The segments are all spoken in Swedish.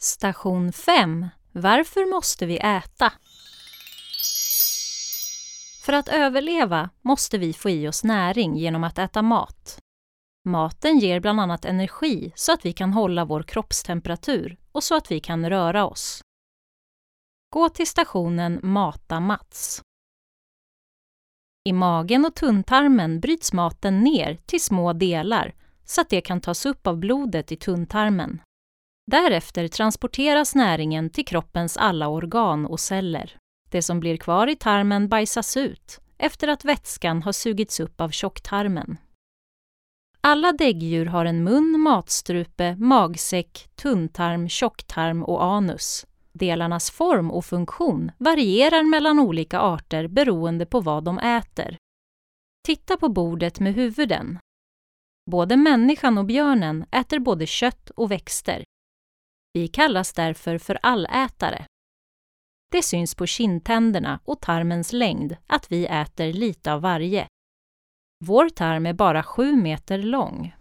Station 5. Varför måste vi äta? För att överleva måste vi få i oss näring genom att äta mat. Maten ger bland annat energi så att vi kan hålla vår kroppstemperatur och så att vi kan röra oss. Gå till stationen Mata Mats. I magen och tunntarmen bryts maten ner till små delar så att det kan tas upp av blodet i tunntarmen. Därefter transporteras näringen till kroppens alla organ och celler. Det som blir kvar i tarmen bajsas ut efter att vätskan har sugits upp av tjocktarmen. Alla däggdjur har en mun, matstrupe, magsäck, tunntarm, tjocktarm och anus. Delarnas form och funktion varierar mellan olika arter beroende på vad de äter. Titta på bordet med huvuden. Både människan och björnen äter både kött och växter. Vi kallas därför för allätare. Det syns på kindtänderna och tarmens längd att vi äter lite av varje. Vår tarm är bara 7 meter lång.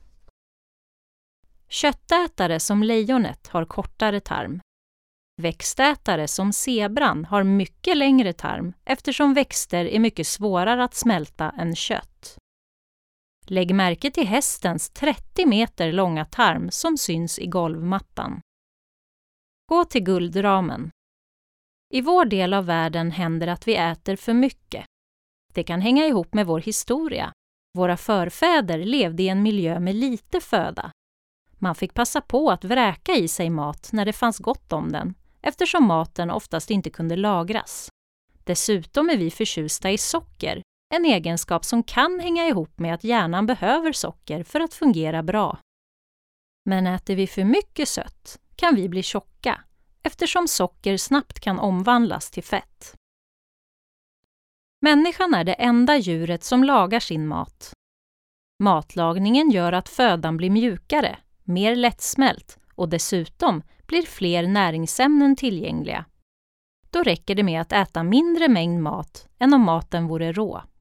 Köttätare som lejonet har kortare tarm. Växtätare som zebran har mycket längre tarm eftersom växter är mycket svårare att smälta än kött. Lägg märke till hästens 30 meter långa tarm som syns i golvmattan. Gå till guldramen. I vår del av världen händer att vi äter för mycket. Det kan hänga ihop med vår historia. Våra förfäder levde i en miljö med lite föda. Man fick passa på att vräka i sig mat när det fanns gott om den, eftersom maten oftast inte kunde lagras. Dessutom är vi förtjusta i socker, en egenskap som kan hänga ihop med att hjärnan behöver socker för att fungera bra. Men äter vi för mycket sött kan vi bli tjocka, eftersom socker snabbt kan omvandlas till fett. Människan är det enda djuret som lagar sin mat. Matlagningen gör att födan blir mjukare, mer lättsmält och dessutom blir fler näringsämnen tillgängliga. Då räcker det med att äta mindre mängd mat än om maten vore rå.